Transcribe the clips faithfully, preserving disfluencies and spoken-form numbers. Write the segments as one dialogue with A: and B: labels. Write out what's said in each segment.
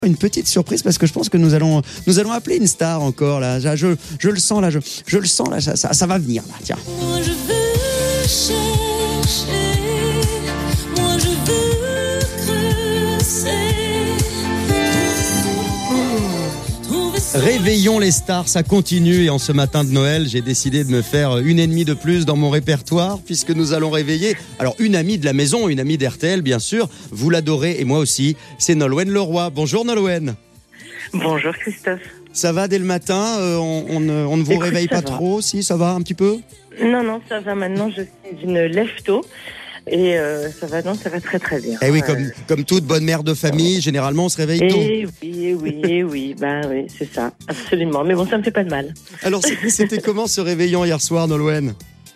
A: Une petite surprise parce que je pense que nous allons nous allons appeler une star encore là. Je, je le sens là, je, je le sens là, ça, ça, ça va venir là. Tiens.
B: Moi je veux chercher, moi je veux creuser.
A: Réveillons les stars, ça continue et en ce matin de Noël, j'ai décidé de me faire une et demie de plus dans mon répertoire puisque nous allons réveiller, alors une amie de la maison, une amie d'R T L bien sûr, vous l'adorez et moi aussi, c'est Nolwenn Leroy. Bonjour Nolwenn.
C: Bonjour Christophe.
A: Ça va dès le matin, euh, on, on, ne, on ne vous
C: Écoute,
A: réveille pas
C: va.
A: trop, si ça va un petit peu?
C: Non, non, ça va maintenant, je suis une lève-tôt et euh, ça va, non, ça va très très bien.
A: Eh oui,
C: Euh,
A: comme, comme toute bonne mère de famille, généralement on se réveille tôt.
C: Et oui, et oui, et oui, ben oui, c'est ça, absolument. Mais bon, ça me fait pas de mal.
A: Alors c'était, c'était comment ce réveillon hier soir, Nolwenn?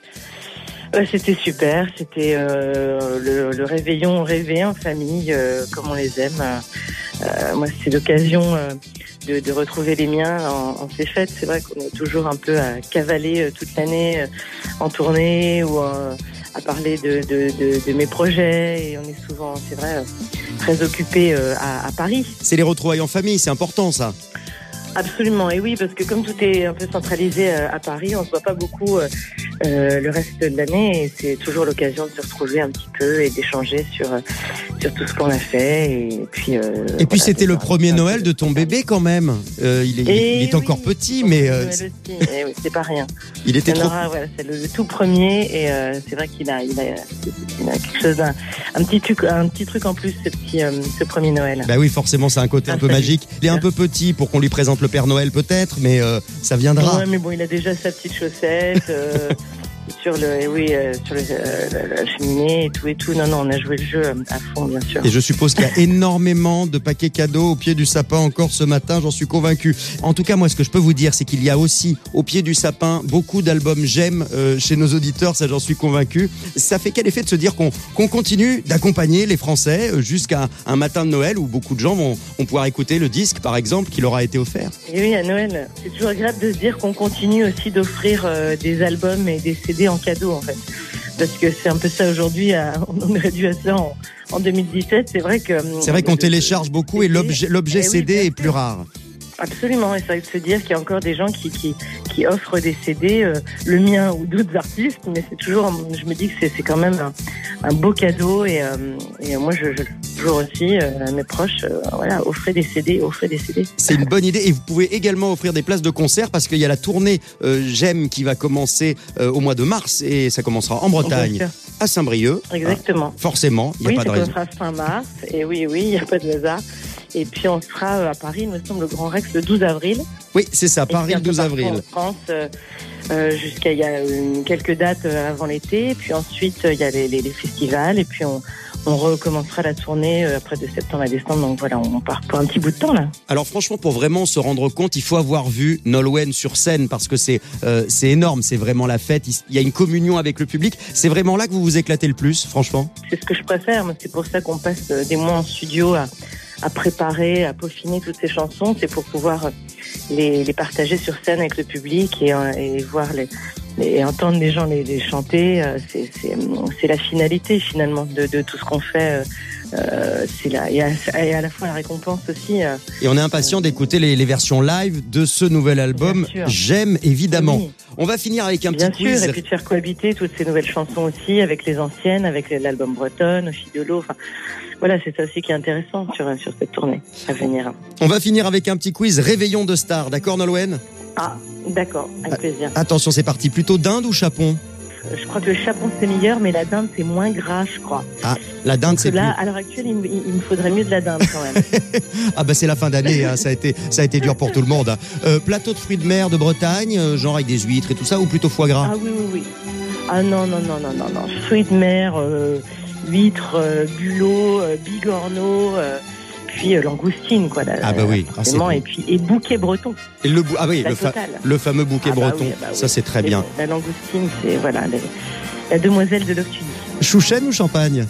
C: Euh, c'était super, c'était euh, le, le réveillon rêvé en famille, euh, comme on les aime. Euh, moi, c'est l'occasion euh, de, de retrouver les miens en, en ces fêtes. C'est vrai qu'on est toujours un peu à cavaler euh, toute l'année euh, en tournée ou euh, à parler de, de, de, de mes projets. Et on est souvent, c'est vrai, euh, très occupés euh, à, à Paris.
A: C'est les retrouvailles en famille, c'est important ça.
C: Absolument, et oui, parce que comme tout est un peu centralisé euh, à Paris, on se voit pas beaucoup euh, euh, le reste de l'année et c'est toujours l'occasion de se retrouver un petit peu et d'échanger sur euh, sur tout ce qu'on a fait et puis. Euh,
A: Et puis
C: voilà,
A: c'était le
C: c'est
A: premier
C: un peu
A: Noël de ton bébé quand même. Euh, il est, il est- il est
C: Et
A: encore
C: oui,
A: petit,
C: son
A: mais
C: premier
A: euh,
C: Noël aussi. Eh oui, c'est pas rien.
A: il était
C: Il y en
A: trop.
C: aura, voilà, c'est le, le tout premier et euh, c'est vrai qu'il a, il a, il a quelque chose, un, un petit truc, un petit truc en plus, ce petit, euh, ce premier Noël.
A: Bah oui, forcément, c'est un côté un
C: Ah,
A: peu
C: salut.
A: magique. Il est un peu petit pour qu'on lui présente le Père Noël peut-être, mais euh, ça viendra.
C: Ouais, mais bon, il a déjà sa petite chaussette euh, sur le, eh oui, euh, sur le, euh, la, la cheminée et tout et tout. Non, non, on a joué le jeu euh, à fond, bien sûr.
A: Et je suppose qu'il y a énormément de paquets cadeaux au pied du sapin encore ce matin, j'en suis convaincu. En tout cas, moi, ce que je peux vous dire, c'est qu'il y a aussi au pied du sapin beaucoup d'albums j'aime euh, chez nos auditeurs, ça j'en suis convaincu. Ça fait quel effet de se dire qu'on qu'on continue d'accompagner les Français euh, jusqu'à un matin de Noël où beaucoup de gens vont, vont pouvoir écouter le disque, par exemple, qui leur a été offert.
C: Et oui, à Noël, c'est toujours agréable de se dire qu'on continue aussi d'offrir euh, des albums et des C D en cadeau, en fait. Parce que c'est un peu ça aujourd'hui, à, on aurait dû à ça en, en deux mille dix-sept. C'est vrai que.
A: C'est vrai qu'on
C: le-
A: télécharge beaucoup et l'objet, l'objet
C: Eh oui,
A: C D
C: bien
A: est
C: sûr.
A: plus rare.
C: Absolument, et c'est vrai de se dire qu'il y a encore des gens qui, qui, qui offrent des C D, euh, le mien ou d'autres artistes, mais c'est toujours, je me dis que c'est, c'est quand même un, un beau cadeau et, euh, et moi je, je toujours aussi euh, à mes proches, euh, voilà, offrez des C D, offrez des C D.
A: C'est une bonne idée et vous pouvez également offrir des places de concert parce qu'il y a la tournée euh, J'aime qui va commencer euh, au mois de mars et ça commencera en Bretagne,
C: Bien sûr.
A: à Saint-Brieuc.
C: Exactement.
A: Hein, forcément, il n'y a
C: Oui,
A: pas de
C: ça
A: raison.
C: commencera fin mars, et oui, oui, il n'y a pas de hasard. Et puis on sera euh, à Paris, il me semble, le Grand Rex le douze avril.
A: Oui, c'est ça,
C: Et
A: Paris
C: puis un
A: le
C: peu
A: douze
C: partout
A: avril.
C: En France, euh, euh, jusqu'à il y a euh, quelques dates euh, avant l'été, et puis ensuite euh, il y a les, les, les festivals, et puis on, on recommencera la tournée euh, après de septembre à décembre. Donc voilà, on part pour un petit bout de temps là.
A: Alors franchement, pour vraiment se rendre compte, il faut avoir vu Nolwenn sur scène parce que c'est euh, c'est énorme, c'est vraiment la fête. Il y a une communion avec le public. C'est vraiment là que vous vous éclatez le plus, franchement.
C: C'est ce que je préfère. Moi, c'est pour ça qu'on passe euh, des mois en studio à, à préparer, à peaufiner toutes ces chansons. C'est pour pouvoir les, les partager sur scène avec le public et, euh, et voir les, les et entendre les gens les, les chanter. Euh, C'est, c'est, c'est la finalité finalement de, de tout ce qu'on fait. Euh, euh, c'est là et à, et à la fois la récompense aussi. Euh,
A: Et on est impatient d'écouter les, les versions live de ce nouvel album.
C: Bien sûr.
A: J'aime évidemment.
C: Oui.
A: On va finir avec un
C: Bien
A: petit
C: sûr,
A: quiz.
C: et puis de faire cohabiter toutes ces nouvelles chansons aussi avec les anciennes, avec l'album bretonne, Fille de l'eau. Enfin, voilà, c'est ça aussi qui est intéressant sur, sur cette tournée à venir.
A: On va finir avec un petit quiz réveillon de stars, d'accord Nolwenn?
C: Ah, d'accord, avec plaisir.
A: Attention, c'est parti. Plutôt dinde ou chapon?
C: Je crois que le chapon c'est meilleur, mais la dinde c'est moins gras, je crois.
A: Ah, la dinde
C: Parce
A: c'est
C: que là,
A: plus.
C: à l'heure actuelle, il me, il me faudrait mieux de la dinde quand même.
A: Ah bah c'est la fin d'année, hein. ça a été ça a été dur pour tout le monde. Hein. Euh, plateau de fruits de mer de Bretagne, euh, genre avec des huîtres et tout ça, ou plutôt foie gras?
C: Ah oui, oui, oui. Ah non, non, non, non, non, non. Fruits de mer, euh, huîtres, euh, bulots, euh, bigorneaux, euh, puis euh, langoustine, quoi. Là,
A: Ah bah oui, ah, c'est
C: forcément,
A: bon.
C: et puis et bouquet breton.
A: Et le bou- ah oui,
C: La
A: le, fa-
C: totale.
A: le fameux bouquet
C: Ah bah
A: breton,
C: oui, ah bah oui.
A: ça c'est très
C: Et
A: bien.
C: bon, la langoustine, c'est voilà, les- la demoiselle de l'Octudie.
A: Chouchen ou champagne?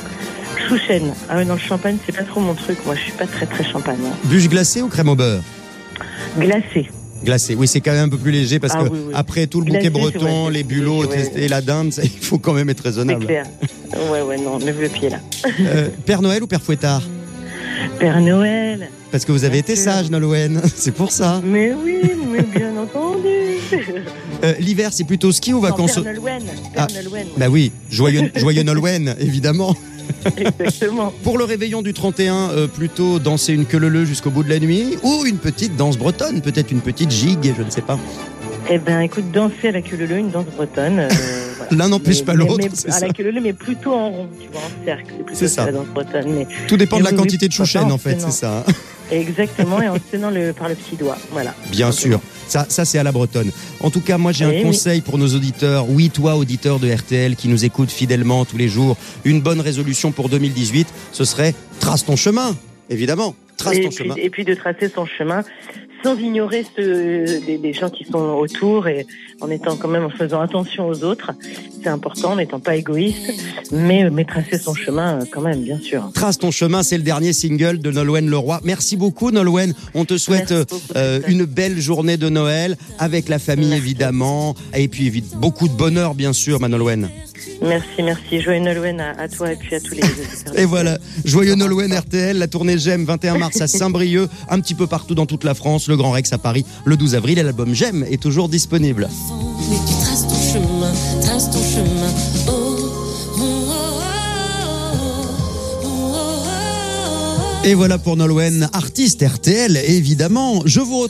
C: Chouchen. Ah ouais, non, le champagne, c'est pas trop mon truc. Moi, je suis pas très très champagne. Hein.
A: Bûche glacée ou crème au beurre?
C: Glacé.
A: Glacé, oui, c'est quand même un peu plus léger parce
C: Ah
A: que
C: oui, oui.
A: après tout le
C: Glacé,
A: bouquet
C: c'est
A: breton,
C: vrai,
A: les
C: c'est-
A: bulots
C: ouais.
A: et la dinde, ça, il faut quand même être
C: C'est
A: raisonnable.
C: clair. Ouais, ouais, non, lève le pied là.
A: Euh, Père Noël ou Père Fouettard?
C: Père Noël.
A: Parce que vous avez
C: Bien
A: été
C: sûr.
A: sage, Nolwenn. C'est pour ça.
C: Mais oui, mais bien entendu.
A: Euh, L'hiver, c'est plutôt ski ou vacances?
C: Père Nolwenn.
A: Ah,
C: Père Nolwenn,
A: Bah oui, joyeux, joyeux Nolwenn, évidemment.
C: exactement.
A: Pour le réveillon du trente et un, euh, plutôt danser une queue-leu-leu jusqu'au bout de la nuit ou une petite danse bretonne, peut-être une petite gigue, je ne sais pas.
C: Eh ben, écoute, danser à la queue-leu-leu, une danse bretonne. euh, voilà.
A: L'un n'empêche
C: Mais-
A: pas
C: mais-
A: l'autre,
C: mais
A: c'est
C: à
A: ça.
C: la queue-leu-leu, mais plutôt en rond, tu vois, en cercle. C'est plutôt
A: C'est ça.
C: la danse bretonne. Mais
A: Tout dépend de
C: Mais
A: la
C: oui,
A: quantité
C: oui,
A: de
C: pourquoi
A: chouchen,
C: pas,
A: en fait,
C: en
A: c'est ça.
C: exactement, et en se tenant le, par le petit doigt. Voilà.
A: Bien sûr, ça, ça c'est à la bretonne. En tout cas, moi j'ai
C: Oui,
A: un
C: oui.
A: conseil pour nos auditeurs. Oui, toi, auditeur de R T L qui nous écoute fidèlement tous les jours, une bonne résolution pour deux mille dix-huit, ce serait trace ton chemin, évidemment. Trace
C: Et
A: ton
C: puis,
A: chemin.
C: et puis de tracer son chemin sans ignorer ce, des, des gens qui sont autour et en étant quand même en faisant attention aux autres. C'est important, en n'étant pas égoïste, mais, mais tracer son chemin euh, quand même, bien sûr.
A: Trace ton chemin, c'est le dernier single de Nolwenn Leroy. Merci beaucoup, Nolwenn. On te souhaite
C: Merci beaucoup,
A: euh,
C: Christophe.
A: une belle journée de Noël avec la famille,
C: Merci.
A: évidemment. Et puis, évi- beaucoup de bonheur, bien sûr, ma Nolwenn.
C: Merci, merci. Joyeux Nolwenn à, à toi et puis à tous les auditeurs.
A: Et voilà, joyeux Nolwenn R T L, la tournée J'aime, vingt et un mars à Saint-Brieuc, un petit peu partout dans toute la France, le Grand Rex à Paris, le douze avril, et l'album J'aime est toujours disponible.
B: Mais tu traces ton chemin, trace ton chemin. Oh, oh, oh, oh, oh, oh, oh.
A: Et voilà pour Nolwenn, artiste R T L, évidemment. Je vous